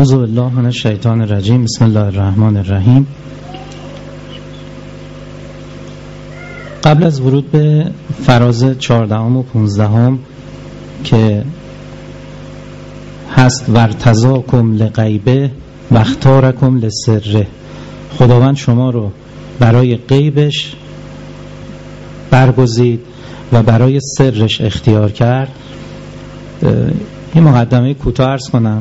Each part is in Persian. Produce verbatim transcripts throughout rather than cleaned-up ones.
اعوذ بالله من الشیطان الرجیم. بسم الله الرحمن الرحیم. قبل از ورود به فراز چهاردهم و پونزدهم که هست ورتضاکم لغیبه و اختارکم لسره، خداوند شما رو برای غیبش برگزید و برای سرش اختیار کرد. این مقدمه کوتاه عرض کنم.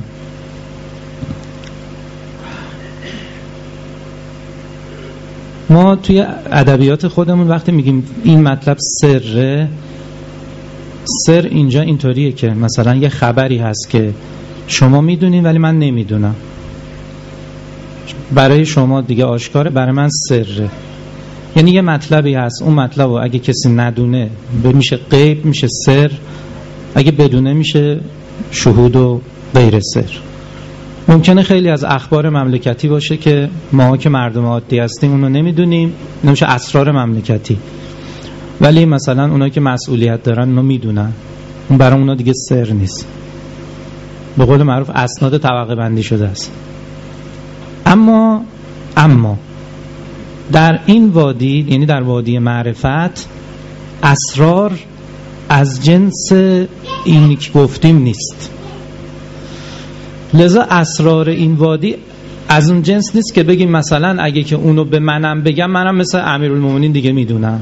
ما توی ادبیات خودمون وقتی میگیم این مطلب سره، سر اینجا اینطوریه که مثلا یه خبری هست که شما میدونین ولی من نمیدونم، برای شما دیگه آشکاره، برای من سره. یعنی یه مطلبی هست، اون مطلب رو اگه کسی ندونه میشه غیب، میشه سر، اگه بدونه میشه شهود و غیر سر. ممکنه خیلی از اخبار مملکتی باشه که ما که مردم عادی هستیم اونو نمیدونیم، نمیشه اسرار مملکتی، ولی مثلا اونایی که مسئولیت دارن اونو میدونن، اون برای اونا دیگه سر نیست. به قول معروف اسناد طبقه بندی شده است. اما اما در این وادی، یعنی در وادی معرفت، اسرار از جنس اینی که گفتیم نیست. لذا اسرار این وادی از اون جنس نیست که بگیم مثلا اگه که اونو به منم بگم منم مثل امیرالمومنین دیگه میدونم.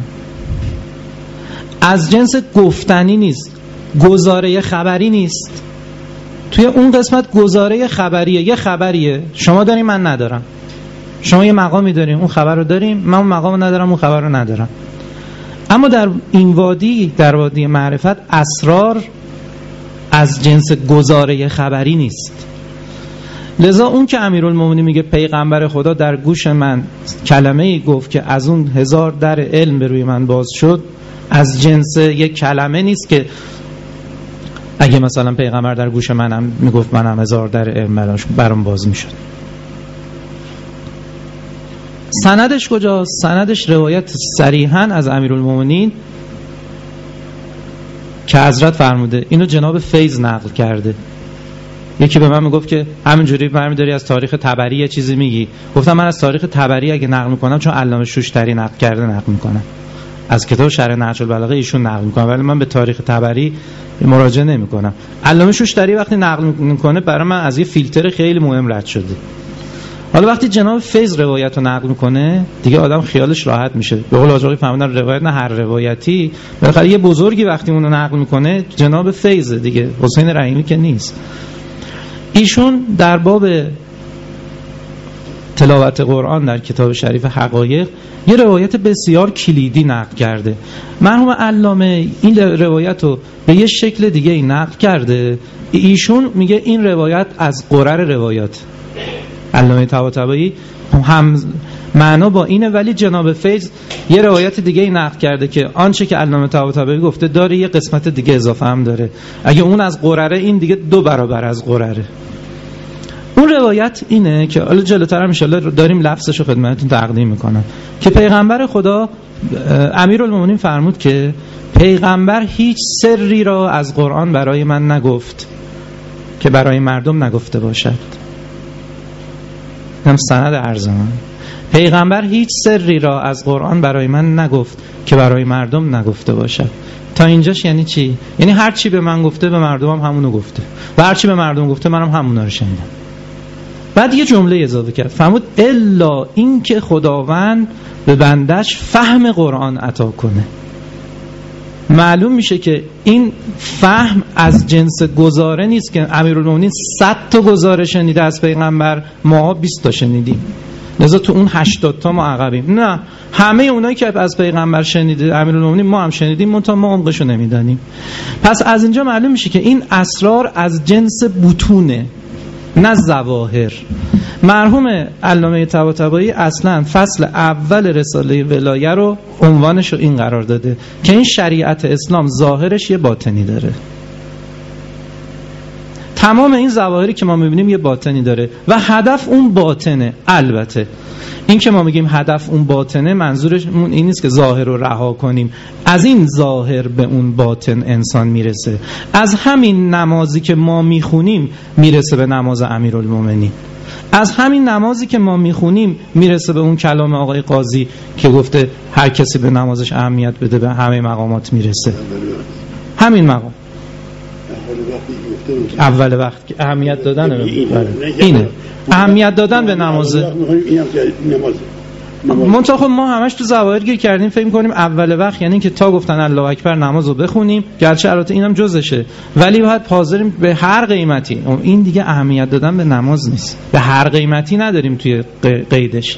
از جنس گفتنی نیست، گزاره خبری نیست. توی اون قسمت گزاره خبریه، یه خبریه شما داریم من ندارم، شما یه مقامی داریم اون خبر رو داریم، من اون مقام ندارم اون خبر رو ندارم. اما در این وادی، در وادی معرفت، اسرار از جنس گزاره خبری نیست. لذا اون که امیرالمومنین میگه پیغمبر خدا در گوش من کلمه ای گفت که از اون هزار در علم به روی من باز شد، از جنس یک کلمه نیست که اگه مثلا پیغمبر در گوش منم میگفت منم هزار در علم برام باز میشد. سندش کجاست؟ سندش روایت صریحاً از امیرالمومنین که حضرت فرموده، اینو جناب فیض نقل کرده. یکی به من میگفت که همینجوری برمی‌داری از تاریخ طبری یه چیزی میگی. گفتم من از تاریخ طبری اگه نقل میکنم چون علامه شوشتری نقل کرده نقل میکنم، از کتاب شرح نهج البلاغه ایشون نقل میکنم، ولی من به تاریخ طبری مراجعه نمیکنم. علامه شوشتری وقتی نقل میکنه برای من از یه فیلتر خیلی مهم رد شده. حالا وقتی جناب فیض روایت رو نقل میکنه دیگه آدم خیالش راحت میشه. به قول آجاقی فهمیدن روایت نه هر روایتی، بالاخره یه بزرگی وقتی اون رو نقل میکنه جناب فیض دیگه، حسین رحیمی که نیست. ایشون در باب تلاوت قرآن در کتاب شریف حقایق یه روایت بسیار کلیدی نقل کرده. مرحوم علامه این روایت رو به یه شکل دیگه ای نقل کرده. ایشون میگه این روایت از قرر روایات، علامه طباطبایی هم معنا با اینه، ولی جناب فیض یه روایت دیگه ای نقل کرده که آنچه که علامه طباطبایی گفته داره یه قسمت دیگه اضافه هم داره. اگه اون از قرره، این دیگه دو برابر از قرره. اون روایت اینه که حالا جلوتر هم ان شاء الله داریم لفظشو خدمتتون تقدیم میکنم که پیغمبر خدا امیرالمومنین فرمود که پیغمبر هیچ سری را از قرآن برای من نگفت که برای مردم نگفته باشد. هم سند عرض من، پیغمبر هیچ سری را از قرآن برای من نگفت که برای مردم نگفته باشد. تا اینجاش یعنی چی؟ یعنی هر چی به من گفته به مردم هم همونو گفته و هر چی به مردم گفته منم هم همونا رو شنیدم. بعد یه جمله اضافه کرد، فرمود الا این که خداوند به بندش فهم قرآن عطا کنه. معلوم میشه که این فهم از جنس گزاره نیست که امیرالمومنین صد تا گزاره شنیده از پیغمبر، ما بیست تا شنیدیم، لذا تو اون هشتاد تا ما عقبیم. نه، همه اونایی که از پیغمبر شنیده امیرالمومنین ما هم شنیدیم، منتها ما عمقشو نمیدانیم. پس از اینجا معلوم میشه که این اسرار از جنس بطونه نه ظواهر. مرحوم علامه طباطبایی اصلا فصل اول رساله ولایه رو عنوانش رو این قرار داده که این شریعت اسلام ظاهرش یه باطنی داره. تمام این ظواهری که ما میبینیم یه باطنی داره و هدف اون باطنه. البته این که ما میگیم هدف اون باطنه، منظورمون این نیست که ظاهر رو رها کنیم. از این ظاهر به اون باطن انسان میرسه. از همین نمازی که ما میخونیم میرسه به نماز امیرالمومنین. از همین نمازی که ما میخونیم میرسه به اون کلام آقای قاضی که گفته هر کسی به نمازش اهمیت بده به همه مقامات میرسه. همین مقام اول وقت که اهمیت دادن به اینه، اهمیت دادن به نماز. منتها خب ما همش تو ظواهر گیر کردیم، فکر می‌کنیم اول وقت یعنی که تا گفتن الله اکبر نمازو بخونیم، گرچه البته اینم جزشه، ولی باید حاضریم به هر قیمتی. این دیگه اهمیت دادن به نماز نیست، به هر قیمتی نداریم توی قیدش.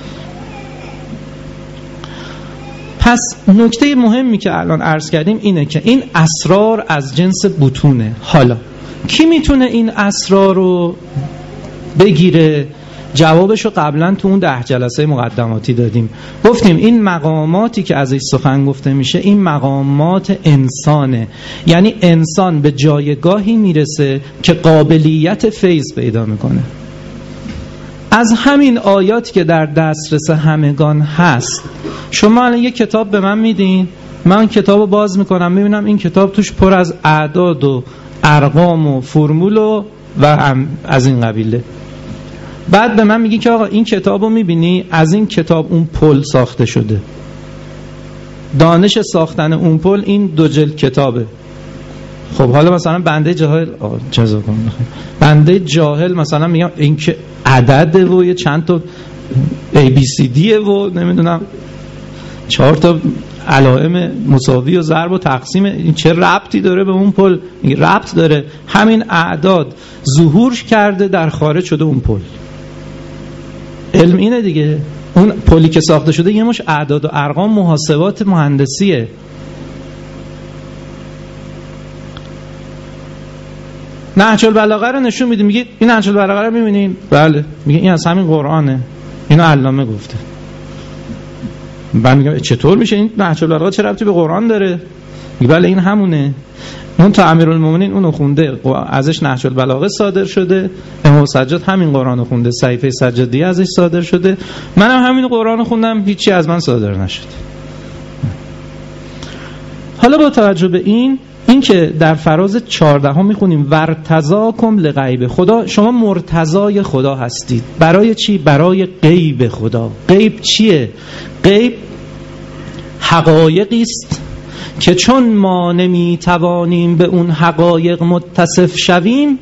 پس نکته مهمی که الان عرض کردیم اینه که این اسرار از جنس بطونه. حالا کی میتونه این اسرار رو بگیره؟ جوابشو قبلا تو اون ده جلسه مقدماتی دادیم. گفتیم این مقاماتی که ازش سخن گفته میشه این مقامات انسانه، یعنی انسان به جایگاهی میرسه که قابلیت فیض پیدا میکنه. از همین آیاتی که در دسترس همگان هست، شما الان یک کتاب به من میدین، من کتابو باز میکنم میبینم این کتاب توش پر از اعداد و ارقام و فرمول و و از این قبیله. بعد به من میگی که آقا این کتابو میبینی، از این کتاب اون پل ساخته شده، دانش ساختن اون پل این دو جلد کتابه. خب حالا مثلا بنده جاهل جزاکم الله خیر، بنده جاهل مثلا میگم این که عدده و یه چند تا ای بی سی دیه و نمیدونم چهار تا علائم مساوی و ضرب و تقسیم، این چه ربطی داره به اون پل؟ این ربط داره. همین اعداد ظهور کرده در خارج شده اون پل. علم اینه دیگه. اون پلی که ساخته شده یه مش اعداد و ارقام محاسبات مهندسیه. نهج البلاغه رو نشون میدیم، میگید این نهج البلاغه رو میبینین؟ بله. میگه این از همین قرآنه، اینو علامه گفته. من میگم چطور میشه این نهج البلاغه چه ربطی به قرآن داره؟ میگه بله این همونه. اون تا امیرالمومنین اونو خونده، ازش نهج البلاغه صادر شده. امام سجاد همین قرآنو خونده، صحیفه سجادیه ازش صادر شده. منم همین قرآنو خوندم، هیچی از من صادر نشد. حالا با توجه به این این که در فراز چهارده ها میخونیم ورتضاکم لغیب خدا، شما مرتضای خدا هستید. برای چی؟ برای غیب خدا. غیب چیه؟ غیب حقایقی است که چون ما نمیتوانیم به اون حقایق متصف شویم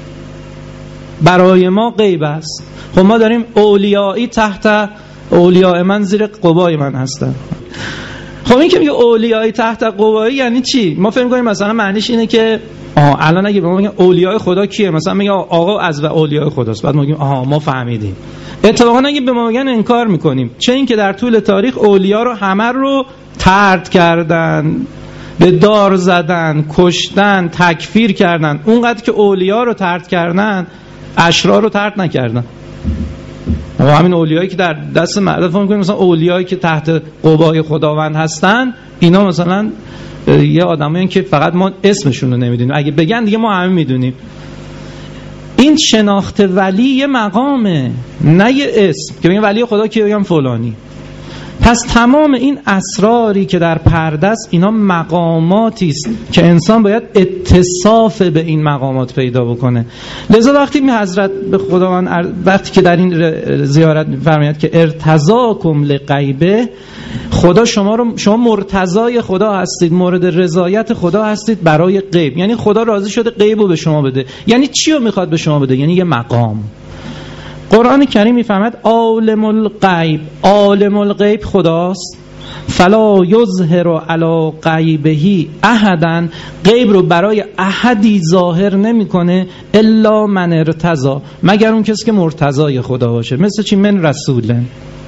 برای ما غیب است. خب ما داریم اولیایی تحت اولیاء من زیر قبای من هستن. خب این که میگه اولیای تحت قبایی یعنی چی؟ ما فهم کنیم مثلا معنیش اینه که آها الان اگه به ما میگن اولیای خدا کیه، مثلا میگه آقا از و اولیای خداست، بعد ما میگیم آها ما فهمیدیم. اتفاقا اگه به ما میگن انکار میکنیم، چه این که در طول تاریخ اولیا رو همه رو طرد کردن، به دار زدن، کشتن، تکفیر کردن. اونقدر که اولیا رو طرد کردن اشرار رو طرد نکردن. و همین اولیایی که در دست مردم فهم کنیم مثلا اولیایی که تحت قبای خداوند هستن، اینا مثلا یه آدمایی که فقط ما اسمشون رو نمیدونیم، اگه بگن دیگه ما همه میدونیم. این شناخت ولی یه مقامه، نه یه اسم که بگم ولی خدا که بگم فلانی. پس تمام این اسراری که در پرده است اینا مقاماتی است که انسان باید اتصاف به این مقامات پیدا بکنه. لذا وقتی می حضرت به خداوند وقتی که در این زیارت می‌فرماید که ارتضاکم لغیبه، خدا شما رو شما مرتضای خدا هستید، مورد رضایت خدا هستید برای غیب. یعنی خدا راضی شده غیب رو به شما بده. یعنی چی رو میخواد به شما بده؟ یعنی یه مقام. قرآن کریم میفهمد عالم الغیب، عالم الغیب خداست. فلا یظهر علی غیبه احدا، غیب رو برای احدی ظاهر نمیکنه الا من ارتضی، مگر اون کسی که مرتضای خدا باشه. مثل چی؟ من رسول.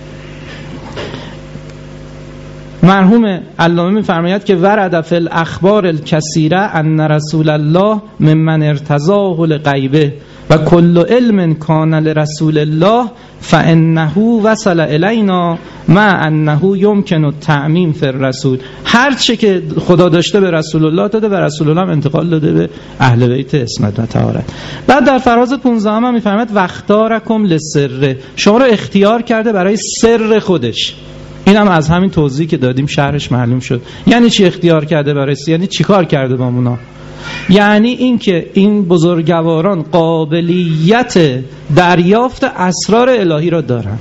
مرحوم علامه میفرماید که ورد فی الاخبار الکثیره ان رسول الله ممن ارتضاه لغیبه و کل علم کان لرسول الله فانه وصل الینا مع انه یمکن التعمیم فی الرسول. هر چه که خدا داشته به رسول الله داده و رسول الله هم انتقال داده به اهل بیت عصمت و طهارت. بعد در فراز پانزده هم میفرماید واختارکم للسر، شما رو اختیار کرده برای سر خودش. این هم از همین توضیحی که دادیم شرحش معلوم شد. یعنی چی اختیار کرده برای سر؟ یعنی چی کار کرده با مونا؟ یعنی این که این بزرگواران قابلیت دریافت اسرار الهی را دارن.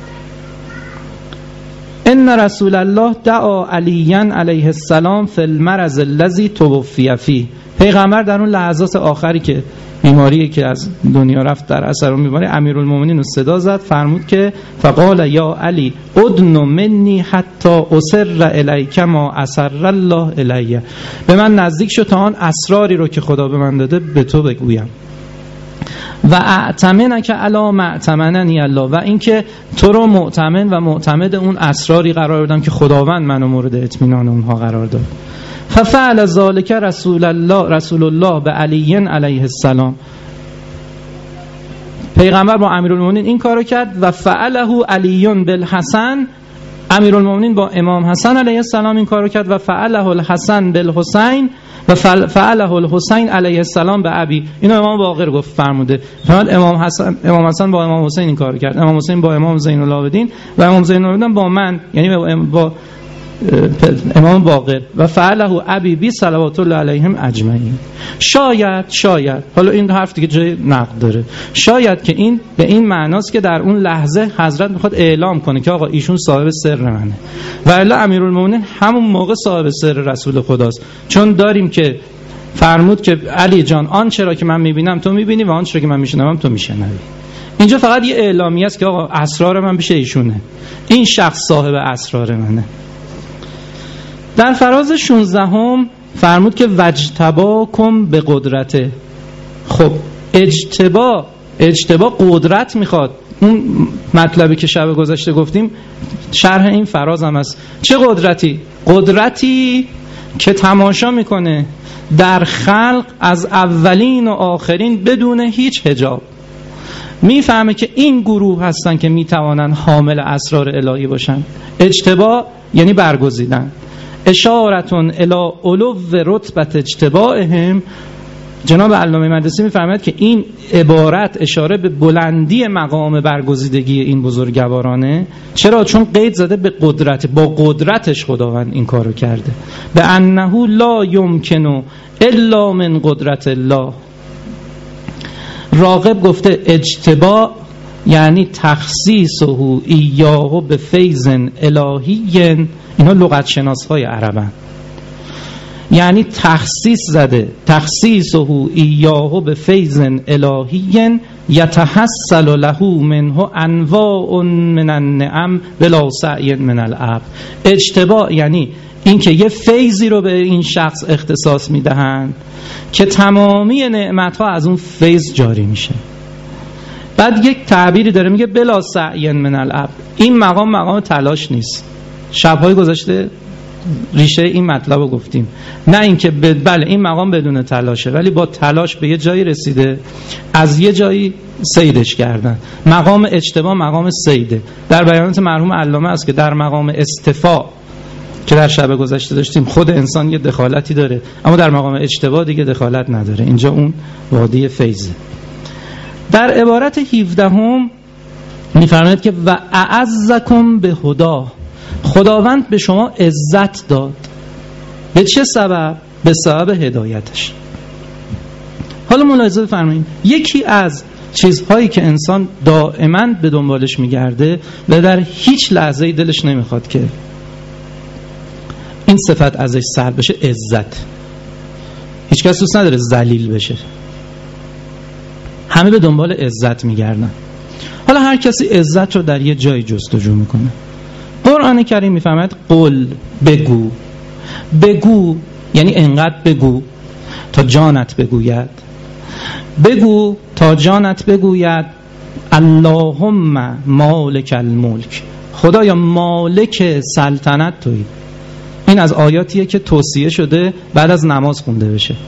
ان رسول الله دعا علیاً علیه السلام فی المرض الذی توفی فیه. پیغمبر در اون لحظات آخری که بیماری که از دنیا رفت در اثر اون بیماری، امیرالمومنین رو صدا زد، فرمود که فقال یا علی ادن منی حتی اسر الیک ما اسر الله الیه. به من نزدیک شو تا آن اسراری رو که خدا به من داده به تو بگویم. و اعتمنک علی ما اعتمننی الله، و اینکه تو رو مؤتمن و معتمد اون اسراری قرار دادم که خداوند منو مورد اطمینان اونها قرار داد. ففعل ذلك رسول الله رسول الله به علی علیه السلام. پیغمبر با امیرالمومنین این کارو کرد و فعله علی بالحسن، امیرالمومنین با امام حسن علیه السلام این کارو کرد و فعله الحسن بالحسین و فعله الحسین علیه السلام به ابی. اینو امام باقر گفت فرموده. فرمود امام حسن امام حسن با امام حسین این کارو کرد، امام حسین با امام زین العابدین و امام زین العابدین با من، یعنی با امام باقر. و فعله ابی بی صلوات الله علیهم اجمعین. شاید شاید حالا این حرف دیگه جای نقد داره، شاید که این به این معناست که در اون لحظه حضرت میخواد اعلام کنه که آقا ایشون صاحب سر منه، و الا امیرالمومنین همون موقع صاحب سر رسول خداست. چون داریم که فرمود که علی جان آن چرا که من میبینم تو میبینی و آن چرا که من میشنوم تو میشنوی. اینجا فقط یه اعلامیه است که آقا اسرار من پیش ایشونه، این شخص صاحب اسرار منه. در فراز شانزده هم فرمود که وجتباکم به قدرته. خب اجتبا اجتبا قدرت میخواد. اون مطلبی که شب گذشته گفتیم شرح این فراز هم است. چه قدرتی؟ قدرتی که تماشا میکنه در خلق از اولین و آخرین بدون هیچ حجاب. میفهمه که این گروه هستن که میتوانن حامل اسرار الهی باشن. اجتبا یعنی برگزیدن. اشارتون الی علو رتبت اجتباهم. جناب علامه مقدسی میفرماید که این عبارت اشاره به بلندی مقام برگزیدگی این بزرگوارانه. چرا؟ چون قید زده به قدرت، با قدرتش خداوند این کارو کرده. به انه لا یمکن الا من قدرت الله. راغب گفته اجتبا یعنی تخصیصه ایاه به فیض الهی. اینا لغت شناس های عربن، یعنی تخصیص زده، تخصیصه ایاه به فیض الهی یتحصل له منه انواع من النعم بلا سعی من العبد. اجتبا یعنی اینکه یه فیضی رو به این شخص اختصاص میدهند که تمامی نعمت‌ها از اون فیض جاری میشه. بعد یک تعبیری داره میگه بلا سعی من العبد. این مقام مقام تلاش نیست. شب‌های گذشته ریشه این مطلب رو گفتیم. نه اینکه بله این مقام بدون تلاشه، ولی با تلاش به یه جایی رسیده، از یه جایی صیدش کردن. مقام اجتبا مقام صیده. در بیانات مرحوم علامه است که در مقام استفا که در شب گذشته داشتیم خود انسان یه دخالتی داره، اما در مقام اجتبا دیگه دخالت نداره. اینجا اون وادی فیضه. در عبارت هفده هم می‌فرماید که و اعزکم به هدا. خداوند به شما عزت داد. به چه سبب؟ به سبب هدایتش. حالا ملاحظه بفرمایید، یکی از چیزهایی که انسان دائما به دنبالش میگرده و در هیچ لحظه‌ای دلش نمیخواد که این صفت ازش سلب بشه، عزت. هیچ کس دوست نداره ذلیل بشه. همه به دنبال عزت میگردن. حالا هر کسی عزت رو در یه جای جستجو میکنه. قرآن کریم میفهمد قل بگو. بگو یعنی انقدر بگو تا جانت بگوید. بگو تا جانت بگوید اللهم مالک الملک. خدایا مالک سلطنت تویی. این از آیاتیه که توصیه شده بعد از نماز خونده بشه.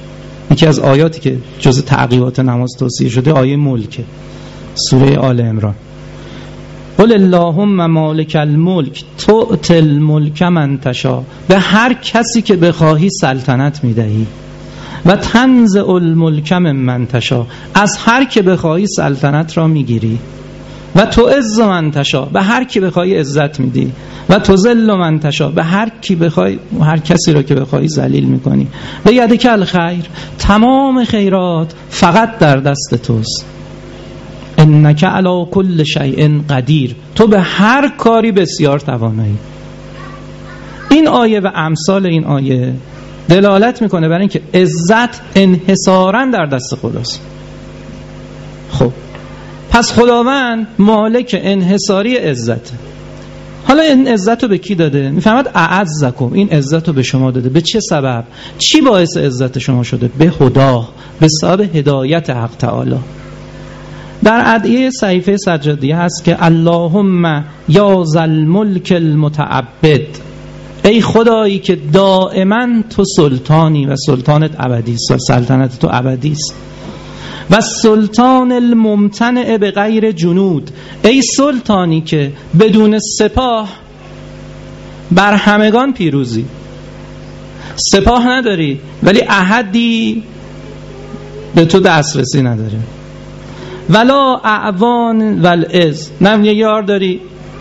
یکی از آیاتی که جز تعقیبات نماز توصیه شده آیه ملکه، سوره آل عمران. قل اللهم مالک الملک تؤتی الملک من تشاء، به هر کسی که بخواهی سلطنت میدهی، و تنزع الملک ممن تشاء، از هر که بخواهی سلطنت را میگیری، و تعز من تشاء، به هر کی بخوای عزت میدی، و تذل من تشاء، به هر کی بخوای، هر کسی را که بخوای ذلیل میکنی. به یدک الخیر، تمام خیرات فقط در دست توست. انک علی کل شیء قدیر، تو به هر کاری بسیار توانایی. این آیه و امثال این آیه دلالت میکنه بر اینکه عزت انحصاراً در دست خداست. خب پس خداوند مالک انحصاری عزت. حالا این عزت رو به کی داده؟ میفهمد اعزکم، این عزت رو به شما داده. به چه سبب؟ چی باعث عزت شما شده؟ به هدا، به سبب هدایت حق تعالی. در ادعیه صحیفه سجادیه هست که اللهم یا ذل ملک المتعبد، ای خدایی که دائما تو سلطانی و سلطانت ابدی است، سلطنت تو ابدی است. و سلطان الممتنع به غیر جنود، ای سلطانی که بدون سپاه بر همگان پیروزی. سپاه نداری ولی احدی به تو دسترسی نداره. ولا اعوان والعز، نه یه یار داری.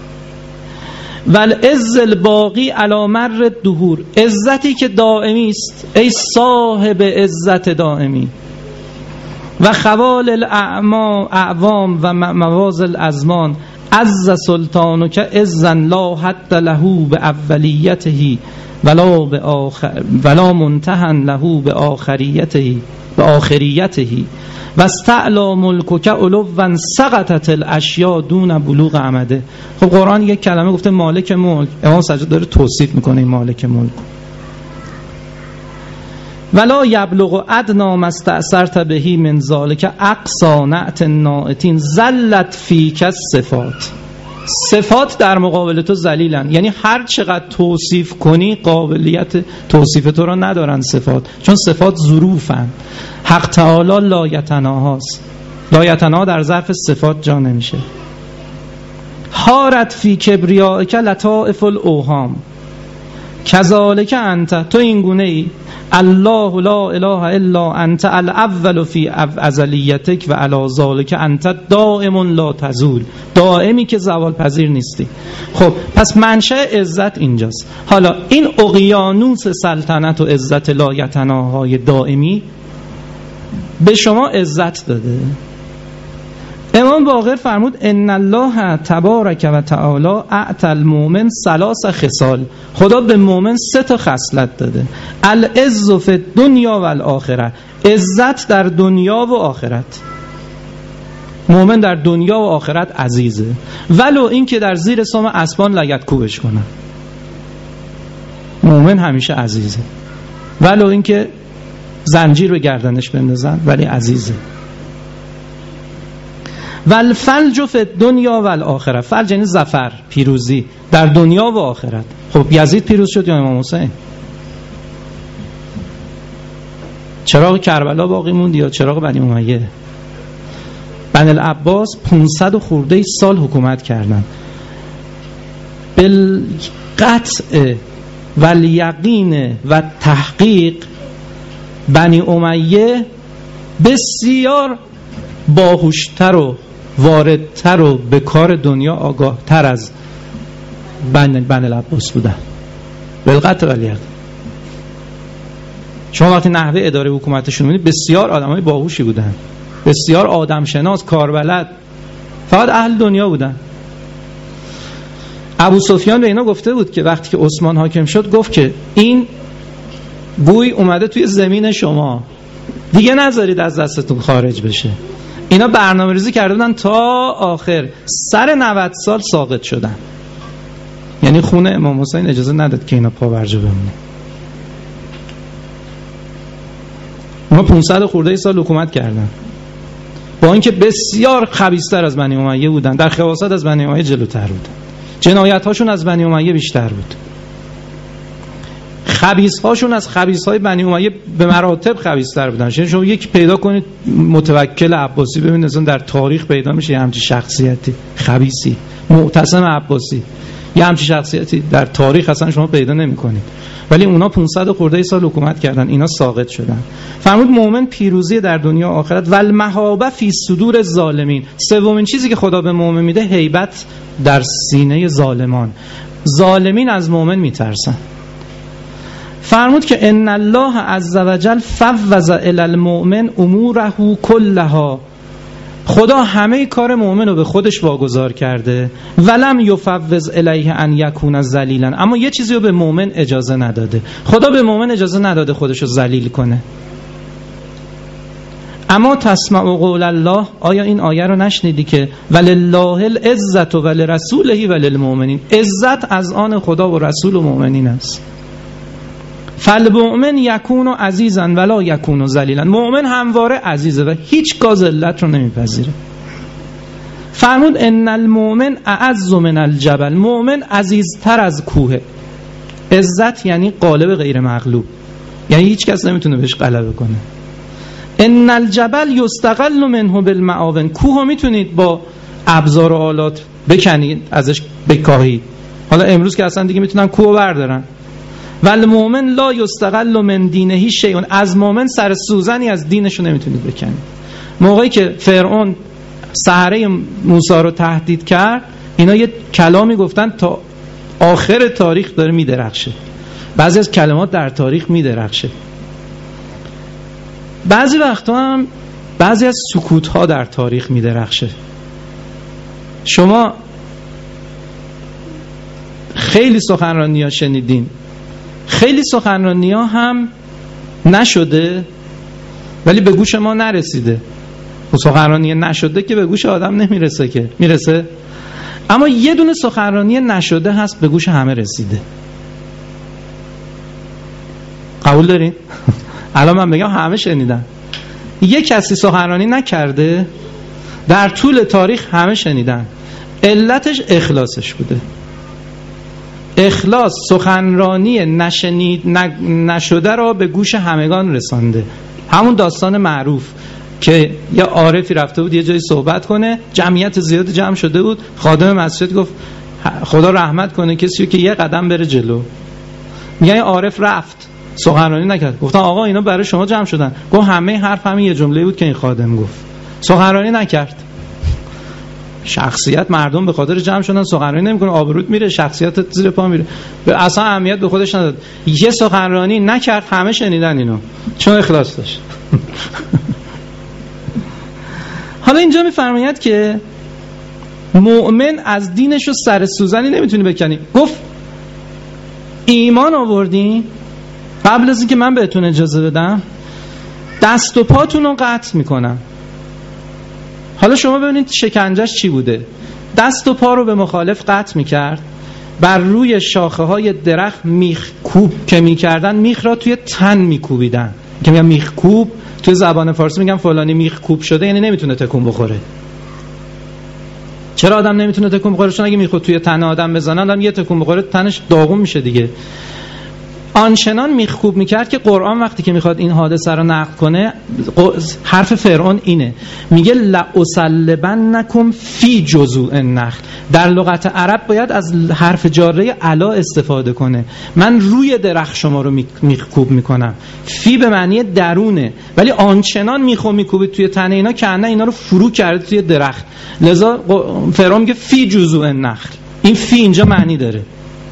والعز الباقی علی مر الدهور، عزتی که دائمی است ای صاحب عزت دائمی. و خوال الاعمام اعوام و مواز الازمان، عز سلطانک عزا لا حد له به اولیته ولا به آخر ولا منتهى له به آخریته به آخریته و استعلا ملکک علوا سقطت الاشیاء دون بلوغ عمده. خب قرآن یک کلمه گفته مالک ملک، امام سجاد داره توصیف میکنه این مالک ملک. ولا یبلغ ادنا ما استأثرت بهی من ذلک اقصا نعت الناعتین زلت فیک الصفات. صفات در مقابل تو ذلیلن، یعنی هر چقدر توصیف کنی قابلیت توصیف تو را ندارن صفات، چون صفات ظروفن. حق تعالی لا یتناهاست، لا یتناها در ظرف صفات جا نمیشه. حارت فی کبریائک لطائف الاوهام کذالک انت، تو این گونه ای. الله لا اله الا انت الاول فی ازلیتک و علی ذلک انت دائم لا تزول، دائمی که زوال پذیر نیستی. خب پس منشأ عزت اینجاست. حالا این اقیانوس سلطنت و عزت لا یتناهای دائمی به شما عزت داده. امام باقر فرمود ان الله تبارک و تعالی اعطى المؤمن ثلاث خصال، خدا به مؤمن سه تا خصلت داده. العز فی الدنیا و الاخره، عزت در دنیا و آخرت. مؤمن در دنیا و آخرت عزیزه، ولو این که در زیر سم اسبان لگد کوبش کنن. مؤمن همیشه عزیزه، ولو این که زنجیر به گردنش بندازن ولی عزیزه. والفلج فی الدنیا و الاخره، فلج یعنی ظفر، پیروزی در دنیا و آخرت. خب یزید پیروز شد یا امام حسین؟ چراغ کربلا باقی موند یا چراغ بنی امیه؟ بنی العباس پانصد خورده سال حکومت کردن. بالقطع و الیقین و تحقیق بنی امیه بسیار باهوشتر و واردتر و به کار دنیا آگاه تر از بنی بنی العباس بودن. بالقطع و الیقین. شما وقتی نحوه اداره حکومتشون می‌بینید بسیار آدمای باهوشی بودن، بسیار آدم شناس، کاربلد، فقط اهل دنیا بودن. ابو سفیان به اینا گفته بود که وقتی که عثمان حاکم شد گفت که این گوی اومده توی زمین شما، دیگه نذارید از دستتون خارج بشه. اینا برنامه ریزی کرده بودن تا آخر، سر نود سال ساقط شدن. یعنی خونه امام حسین اجازه نداد که اینا پاورجا بمونه. اونا پانصد خورده سال حکومت کردن، با اینکه بسیار خبیث‌تر از بنی امیه بودن، در خباثت از بنی امیه جلوتر بودن، جنایت هاشون از بنی امیه بیشتر بود. خبیث هاشون از خبیث های بنی امیه به مراتب خبیث تر بودن. شما یکی پیدا کنید متوکل عباسی ببینید اصلا در تاریخ پیدا میشه یه همچین شخصیتی خبیثی، معتصم عباسی، یه همچین شخصیتی در تاریخ اصلا شما پیدا نمی‌کنید. ولی اونا پانصد خورده سال حکومت کردن، اینا ساقط شدن. فرمود مؤمن پیروزی در دنیا و آخرت و المهابه فی صدور الظالمین. سومین چیزی که خدا به مؤمن میده هیبت در سینه ظالمان. ظالمین از مؤمن میترسن. فرمود که ان الله عز وجل فوض الی المؤمن اموره کلها. خدا همه کار مؤمن رو به خودش واگذار کرده. ولم یفوض الیه ان یکون ذلیلا. اما یه چیزی رو به مؤمن اجازه نداده. خدا به مؤمن اجازه نداده خودش رو ذلیل کنه. اما تسمع قول الله، آیا این آیه رو نشنیدی که ولله العزة ولرسوله وللمؤمنین؟ عزت از آن خدا و رسول و مؤمنین است. فالمؤمن یکون عزیزا ولا یکون ذلیلا. مؤمن همواره عزیزه و هیچگاه ذلت رو نمیپذیره. فرمود ان المؤمن اعز من الجبل. مؤمن عزیزتر از کوه. عزت یعنی غالب غیر مغلوب، یعنی هیچ کس نمیتونه بهش غلبه کنه. ان الجبل یستقل منه بالمعاون. کوه میتونید با ابزار و آلات بکنید، ازش بکاهید. حالا امروز که اصلا دیگه میتونن کوه بردارن. والمؤمن لا یستقل من دینه شیء. از مؤمن سر سوزنی از دینش رو نمیتونید بکنید. موقعی که فرعون سحره موسی رو تهدید کرد، اینا یه کلامی گفتن تا آخر تاریخ داره میدرخشه. بعضی از کلمات در تاریخ میدرخشه. بعضی وقتا هم بعضی از سکوت ها در تاریخ میدرخشه. شما خیلی سخنرانی ها شنیدین، خیلی سخنرانی ها هم نشده ولی به گوش ما نرسیده. و سخنرانی نشده که به گوش آدم نمیرسه، که میرسه. اما یه دونه سخنرانی نشده هست به گوش همه رسیده. قبول دارین؟ الان من بگم همه شنیدن. یه کسی سخنرانی نکرده در طول تاریخ همه شنیدن. علتش اخلاصش بوده. اخلاص سخنرانی نشنید نشده را به گوش همگان رسانده. همون داستان معروف که یه عارفی رفته بود یه جایی صحبت کنه، جمعیت زیاد جمع شده بود، خادم مسجد گفت خدا رحمت کنه کسی که یه قدم بره جلو. میگه عارف رفت سخنرانی نکرد. گفتن آقا اینا برای شما جمع شدن. گفت همه حرف همین یه جمله بود که این خادم گفت. سخنرانی نکرد. شخصیت مردم به خاطر جمع شدن سخنرانی نمیکنه، آبروت میره، شخصیتت زیر پا میره. به اصلا اهمیت به خودش نداد. یه سخنرانی نکرد، همه شنیدن اینو چون اخلاص داشت. حالا اینجا میفرماید که مؤمن از دینش رو سر سوزنی نمیتونی بکنی. گفت ایمان آوردین، قبل از اینکه من بهتون اجازه بدم دست و پاتون رو قطع میکنم. حالا شما ببینید شکنجهش چی بوده. دست و پا رو به مخالف قطع میکرد، بر روی شاخه های درخت میخ کوب که میکردن، میخ را توی تن میکوبیدن. که میگم میخ کوب، توی زبان فارسی میگم فلانی میخ کوب شده، یعنی نمیتونه تکون بخوره. چرا آدم نمیتونه تکون بخوره؟ چون اگه میخواد توی تن آدم بزنن، آدم یه تکون بخوره تنش داغون میشه دیگه. آنچنان میخکوب میکرد که قرآن وقتی که میخواد این حادثه رو نقل کنه، حرف فرعون اینه، میگه لأصلبنکم فی جذوع النخل. در لغت عرب باید از حرف جاره علا استفاده کنه. من روی درخت شما رو میخکوب میکنم. فی به معنی درونه، ولی آنچنان میخو میکوبید توی تن اینا که نه اینا رو فرو کرده توی درخت. لذا فرعون میگه فی جذوع النخل. این فی اینجا معنی داره.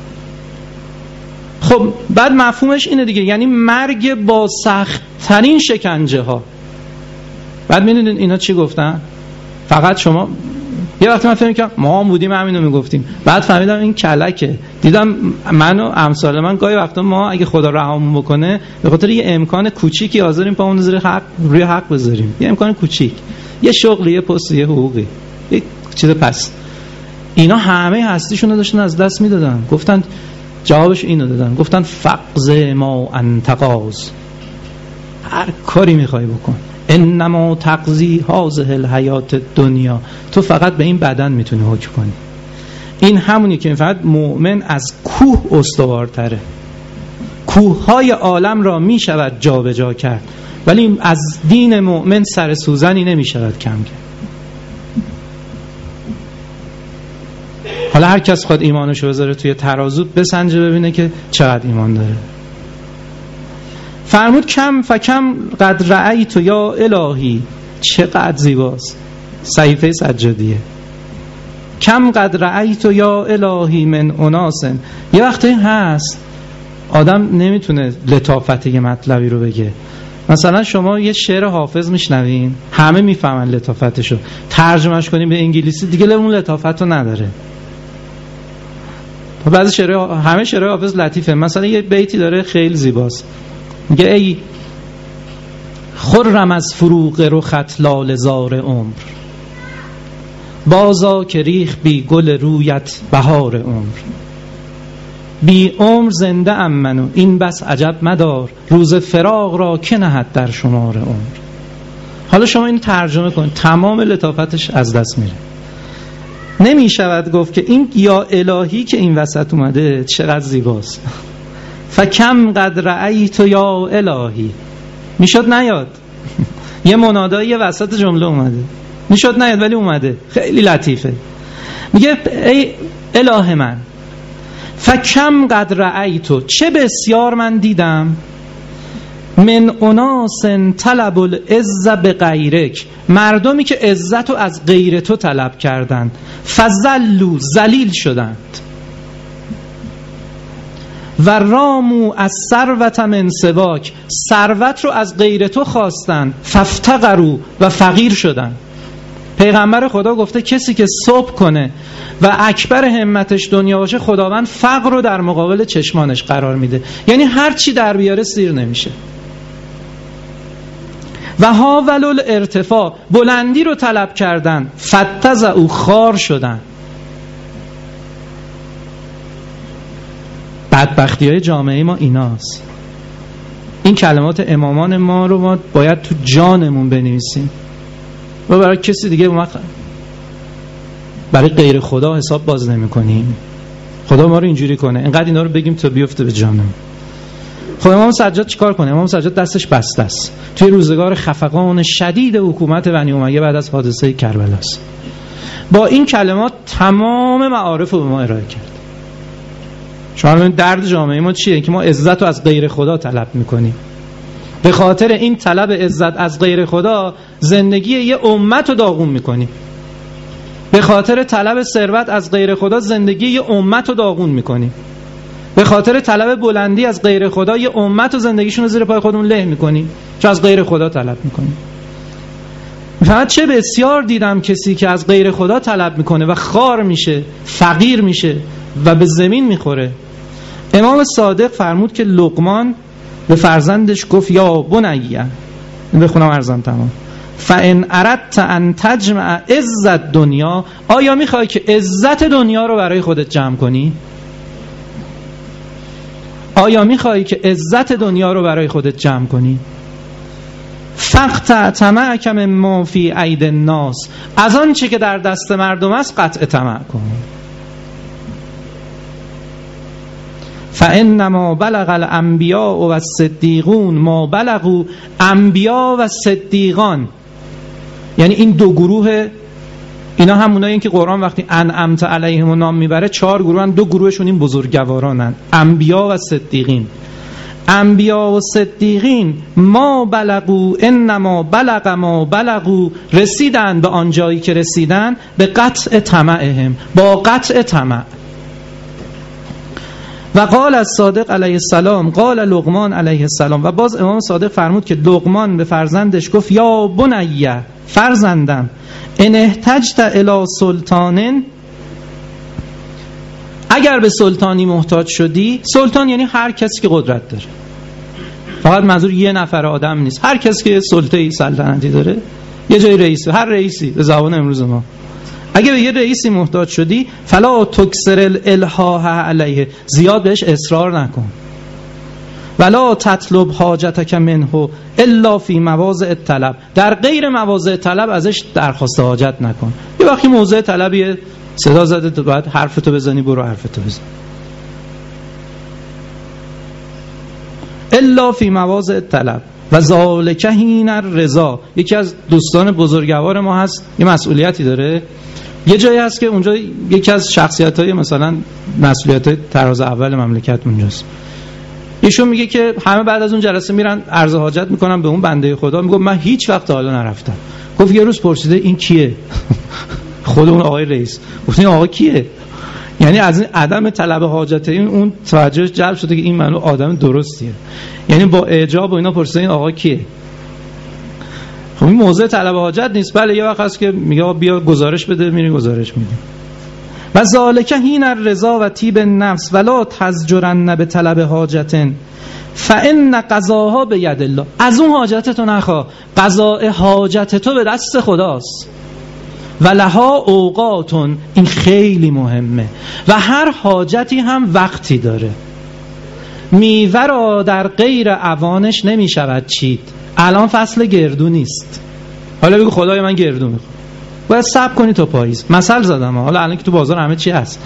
خب بعد مفهومش اینه دیگه، یعنی مرگ با سخت ترین شکنجه ها. بعد میدونید اینا چی گفتن؟ فقط شما یه وقتی من فهمیدم که ما هم بودیم همینو میگفتیم، بعد فهمیدم این کلکه. دیدم من و امثال من گاهی وقتا ما اگه خدا رحممون بکنه به خاطر یه امکان کوچیکی حاضریم پامون زیر حق روی حق بذاریم. یه امکان کوچیک، یه شغلی، یه پست، یه حقوقی، یه چیز. پس اینا همه هستیشون رو داشتن از دست میدادن. گفتن جوابش اینو دادن، گفتن فقز ما انتقاز، هر کاری میخوای بکن، انما تقضی هذه الحیات دنیا، تو فقط به این بدن میتونی حکم کنی. این همونی که فقط مؤمن از کوه استوارتره. کوههای عالم را می شود جا به جا کرد، ولی از دین مؤمن سر سوزنی نمی شود کم کرد. حالا هر کس خود ایمانشو بذاره توی ترازو بسنجه ببینه که چقدر ایمان داره. فرمود کم فکم قد رأیت یا الهی، چقدر زیباست، صحیفه سجادیه. کم قد رأیت یا الهی من اناس. یه وقتی هست آدم نمیتونه لطافت یه مطلبی رو بگه. مثلا شما یه شعر حافظ میشنوین، همه میفهمن لطافتشو، ترجمهش کنیم به انگلیسی دیگه اون لطافت رو نداره. بعضی شعر، همه شعر حافظ لطیفه. مثلا یه بیتی داره خیلی زیباست، میگه ای خرم از فروغ رخت لاله زار عمر، بازا که ریخ بی گل رویت بهار عمر. بی عمر زنده ام منو این بس عجب مدار، روز فراق را که نهد در شمار عمر. حالا شما این ترجمه کن، تمام لطافتش از دست میره. نمی شود گفت که این یا الهی که این وسط اومده چقدر زیباست. فکم قد رأیت یا الهی، میشد نیاد. یه منادایی وسط جمله اومده، میشد نیاد ولی اومده، خیلی لطیفه. میگه ای اله من، فکم قد رأیت، چه بسیار من دیدم، من اناس طلب العز بغیرک، مردمی که عزت رو از غیر تو طلب کردند، فذلوا، ذلیل شدند، و رامو از ثروت من سواک، ثروت رو از غیر تو خواستند، فافتقروا، و فقیر شدند. پیغمبر خدا گفته کسی که صبح کنه و اکبر همتش دنیا باشه، خداوند فقر رو در مقابل چشمانش قرار میده. یعنی هر چی در بیاره سیر نمیشه. و هاول الارتفاع، بلندی رو طلب کردن، فتزعوا، خار شدن. بدبختی های جامعه ما ایناست. این کلمات امامان ما رو ما باید تو جانمون بنویسیم و برای کسی دیگه ما برای غیر خدا حساب باز نمی کنیم. خدا ما رو اینجوری کنه، اینقدر اینا رو بگیم تا بیفته به جانمون. خب امام سجاد چیکار کنه؟ امام سجاد دستش بسته است. توی روزگار خفقان شدید حکومت بنی امیه بعد از حادثه کربلا است. با این کلمات تمام معارف رو به ما ارائه کرد. شما ببینید درد جامعه ما چیه که ما عزت رو از غیر خدا طلب میکنیم. به خاطر این طلب عزت از غیر خدا زندگی یه امت رو داغون میکنیم. به خاطر طلب ثروت از غیر خدا زندگی یه امت رو داغون میکنیم. به خاطر طلب بلندی از غیر خدا یه امت و زندگیشون رو زیر پای خودمون له میکنیم، چون از غیر خدا طلب میکنیم. فقط چه بسیار دیدم کسی که از غیر خدا طلب میکنه و خار میشه، فقیر میشه و به زمین میخوره. امام صادق فرمود که لقمان به فرزندش گفت یا بنیه، بخونم ارزم تمام، فان اردت ان تجمع عزت دنیا، آیا میخوای که عزت دنیا رو برای خودت جمع کنی؟ آیا میخوایی که عزت دنیا رو برای خودت جمع کنی؟ فقط طمعک مما فی اید الناس، از آن چه که در دست مردم است قطع طمع کن. فانما بلغ الانبیاء و الصدیقون ما بلغوا، انبیا و صدیقان یعنی این دو گروه، اینا همونایی که قرآن وقتی انعمت علیهم نام میبره چهار گروه هن، دو گروهشون این بزرگوارانن، انبیا و صدیقین. انبیا و صدیقین ما بلغوا، انما بلغ ما بلغوا، رسیدن به آن جایی که رسیدن، به قطع طمعهم، با قطع طمع. و قال الصادق علیه السلام، قال لقمان علیه السلام، و باز امام صادق فرمود که لقمان به فرزندش گفت یا بنیه، فرزندم، ان احتجت الی سلطان، اگر به سلطانی محتاج شدی، سلطان یعنی هر کسی که قدرت داره، فقط منظور یه نفر آدم نیست، هر کسی که سلطه‌ای سلطنتی داره، یه جای رئیسی، هر رئیسی به زبان امروز ما، اگه به یه رئیسی محتاج شدی، فلا تکسر الالحاح علیه، زیاد بهش اصرار نکن، ولا تطلب حاجتک منه الا فی مواضع طلب، در غیر مواضع طلب ازش درخواست حاجت نکن. یه وقتی موضع طلبیه صدا زده تو باید حرفتو بزنی، برو حرفتو بزن. الا فی مواضع طلب و ذالک حین الرضا. یکی از دوستان بزرگوار ما هست، یه مسئولیتی داره، یه جایی هست که اونجا یکی از شخصیت‌های مثلا مسئولیت‌های تراز اول مملکت اونجاست. ایشون میگه که همه بعد از اون جلسه میرن عرض حاجت میکنن به اون بنده خدا. میگه من هیچ وقت حالا نرفتم. گفت یه روز پرسیده این کیه؟ خود اون آقای رئیس. گفت این آقا کیه؟ یعنی از این عدم طلب حاجت این اون توجهش جلب شده که این منو آدم درستیه. یعنی با اعجاب و اینا پرسیده این آقا کیه. خب این موضوع طلب حاجت نیست. بله یه وقت هست که میگه بیا گزارش بده، میری گزارش میدی. و ذالک حین الرضا و طیب النفس ولا تزجرن به طلب حاجت فان قضاها بید الله. از اون حاجت تو نخواه، قضاء حاجت تو به دست خداست. و لها اوقاتون، این خیلی مهمه، و هر حاجتی هم وقتی داره. میوه را در غیر اوانش نمی شود چید. الان فصل گردو نیست، حالا بگو خدای من گردو میخوام، باید صبر کنی تا پاییز. مثل زدم، حالا الان که تو بازار همه چی هست.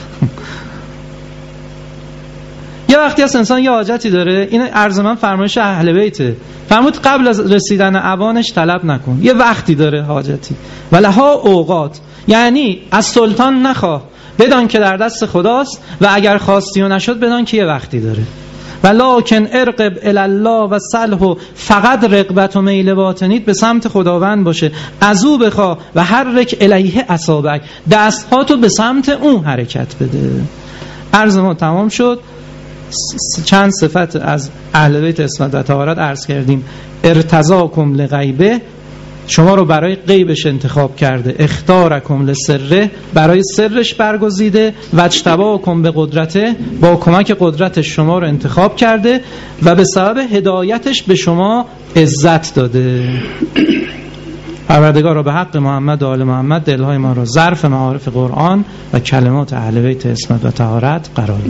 یه وقتی از انسان یه حاجتی داره، این عرض من فرمایش اهل بیته، فرمود قبل از رسیدن اوانش طلب نکن. یه وقتی داره حاجتی. ولها اوقات، یعنی از سلطان نخواه، بدان که در دست خداست، و اگر خواستی و نشد بدان که یه وقتی داره. ولکن ارقب الی الله و صلح، فقط رغبت و میل باطنیت به سمت خداوند باشه. از او بخواه و حرک الیه اصابعک، دستهاتو به سمت اون حرکت بده. عرض ما تمام شد. چند صفت از اهل بیت عصمت و طهارت عرض کردیم. ارتضاکم لغیبه، شما رو برای غیبش انتخاب کرده. اختارکم لسره، برای سرش برگزیده. و اجتباکم به قدرته، با کمک قدرتش شما رو انتخاب کرده. و به سبب هدایتش به شما عزت داده. پروردگار را به حق محمد و آل محمد دلهای ما را ظرف معارف قرآن و کلمات اهل بیت عصمت و طهارت قرار